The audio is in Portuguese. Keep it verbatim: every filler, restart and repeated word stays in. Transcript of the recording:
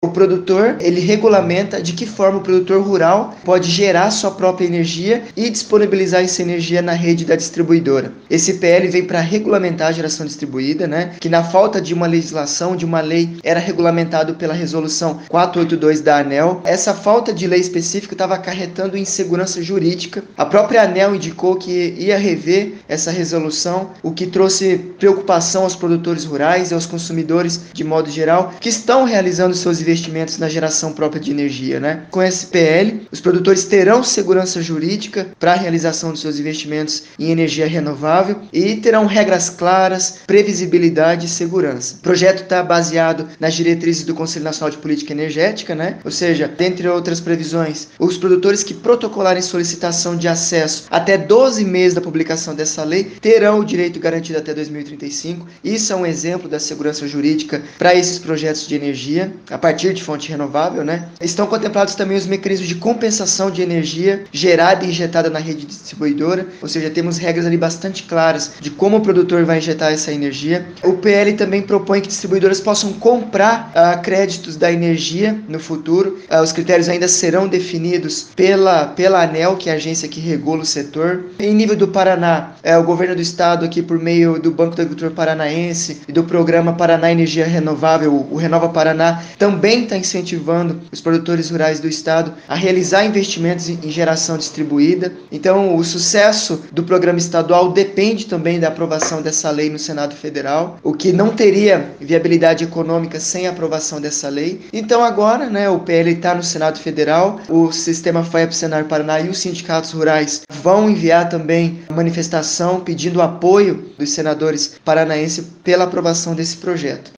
O produtor, ele regulamenta de que forma o produtor rural pode gerar sua própria energia e disponibilizar essa energia na rede da distribuidora. Esse P L vem para regulamentar a geração distribuída, né, que na falta de uma legislação, de uma lei, era regulamentado pela resolução quatrocentos e oitenta e dois da ANEEL. Essa falta de lei específica estava acarretando insegurança jurídica. A própria ANEEL indicou que ia rever essa resolução, o que trouxe preocupação aos produtores rurais e aos consumidores de modo geral, que estão realizando seus investimentos na geração própria de energia, né? Com esse P L, os produtores terão segurança jurídica para a realização dos seus investimentos em energia renovável e terão regras claras, previsibilidade e segurança. O projeto está baseado nas diretrizes do Conselho Nacional de Política Energética, né? Ou seja, dentre outras previsões, os produtores que protocolarem solicitação de acesso até doze meses da publicação dessa lei terão o direito garantido até dois mil e trinta e cinco. Isso é um exemplo da segurança jurídica para esses projetos de energia, a partir de fonte renovável, né? Estão contemplados também os mecanismos de compensação de energia gerada e injetada na rede distribuidora, ou seja, temos regras ali bastante claras de como o produtor vai injetar essa energia. O P L também propõe que distribuidoras possam comprar uh, créditos da energia no futuro. Uh, os critérios ainda serão definidos pela, pela ANEEL, que é a agência que regula o setor. Em nível do Paraná, uh, o governo do estado aqui por meio do Banco do Agricultor Paranaense e do programa Paraná Energia Renovável, o Renova Paraná, também está incentivando os produtores rurais do estado a realizar investimentos em geração distribuída. Então, o sucesso do programa estadual depende também da aprovação dessa lei no Senado Federal, o que não teria viabilidade econômica sem a aprovação dessa lei. Então, agora, né, o P L está no Senado Federal, o Sistema FAEP Senar Paraná e os sindicatos rurais vão enviar também manifestação pedindo apoio dos senadores paranaenses pela aprovação desse projeto.